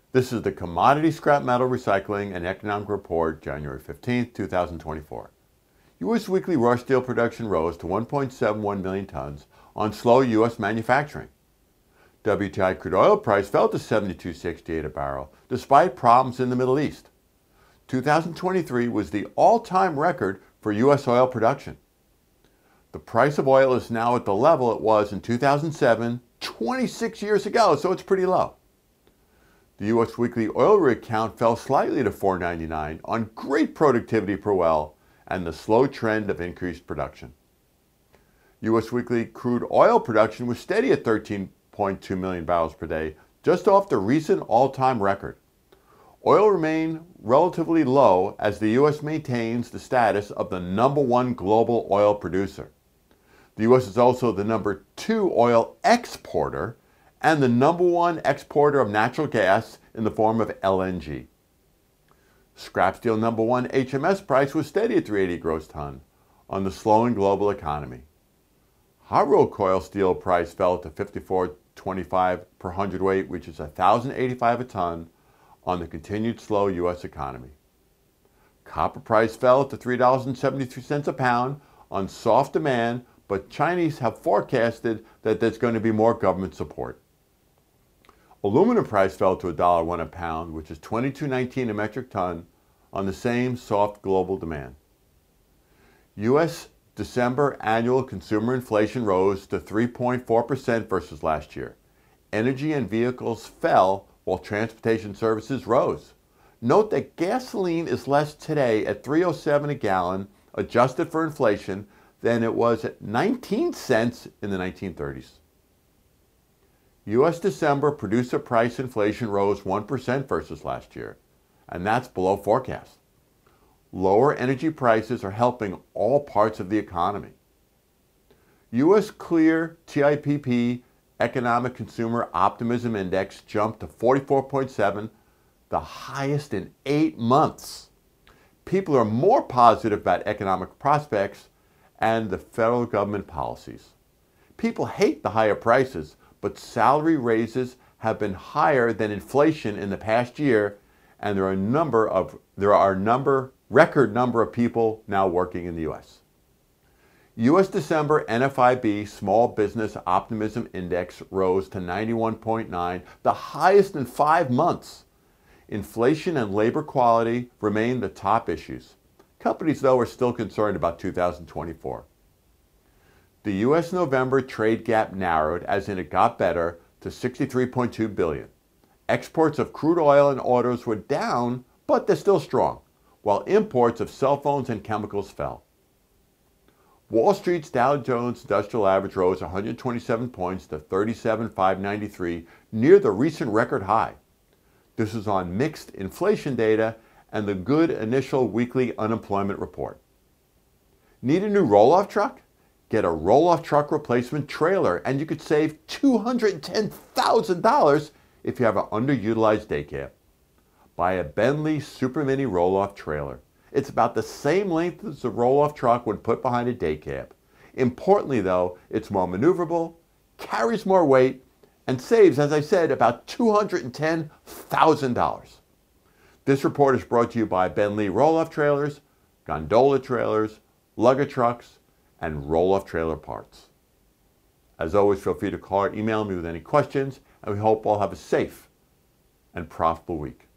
This is the Commodity Scrap Metal Recycling and Economic Report, January 15, 2024. U.S. weekly raw steel production rose to 1.71 million tons on slow U.S. manufacturing. WTI crude oil price fell to $72.68 a barrel, despite problems in the Middle East. 2023 was the all-time record for U.S. oil production. The price of oil is now at the level it was in 2007, 26 years ago, so it's pretty low. The U.S. weekly oil rig count fell slightly to 499 on great productivity per well and the slow trend of increased production. U.S. weekly crude oil production was steady at 13.2 million barrels per day, just off the recent all-time record. Oil remained relatively low as the U.S. maintains the status of the #1 global oil producer. The U.S. is also the #2 oil exporter and the #1 exporter of natural gas in the form of LNG. Scrap steel #1 HMS price was steady at $380 gross ton on the slowing global economy. Hot rolled coil steel price fell to $54.25 per hundredweight, which is $1,085 a ton on the continued slow U.S. economy. Copper price fell to $3.73 a pound on soft demand, but Chinese have forecasted that there's going to be more government support. Aluminum price fell to $1.01 a pound, which is $22.19 a metric ton on the same soft global demand. U.S. December annual consumer inflation rose to 3.4% versus last year. Energy and vehicles fell while transportation services rose. Note that gasoline is less today at $3.07 a gallon, adjusted for inflation, than it was at 19 cents in the 1930s. U.S. December producer price inflation rose 1% versus last year, and that's below forecast. Lower energy prices are helping all parts of the economy. U.S. Clear TIPP Economic Consumer Optimism Index jumped to 44.7, the highest in 8 months. People are more positive about economic prospects and the federal government policies. People hate the higher prices, but salary raises have been higher than inflation in the past year, and there are a record number of people now working in the U.S. U.S. December NFIB Small Business Optimism Index rose to 91.9, the highest in 5 months. Inflation and labor quality remain the top issues. Companies, though, are still concerned about 2024. The U.S. November trade gap narrowed, as in it got better, to $63.2 billion. Exports of crude oil and autos were down, but they're still strong, while imports of cell phones and chemicals fell. Wall Street's Dow Jones Industrial Average rose 127 points to 37,593, near the recent record high. This is on mixed inflation data and the good initial weekly unemployment report. Need a new roll-off truck? Get a roll-off truck replacement trailer, and you could save $210,000 if you have an underutilized day cab. Buy a Bentley Super Mini roll-off trailer. It's about the same length as a roll-off truck when put behind a day cab. Importantly, though, it's more maneuverable, carries more weight, and saves, as I said, about $210,000. This report is brought to you by Bentley roll-off trailers, gondola trailers, lugger trucks, and roll-off trailer parts. As always, feel free to call or email me with any questions, and we hope all have a safe and profitable week.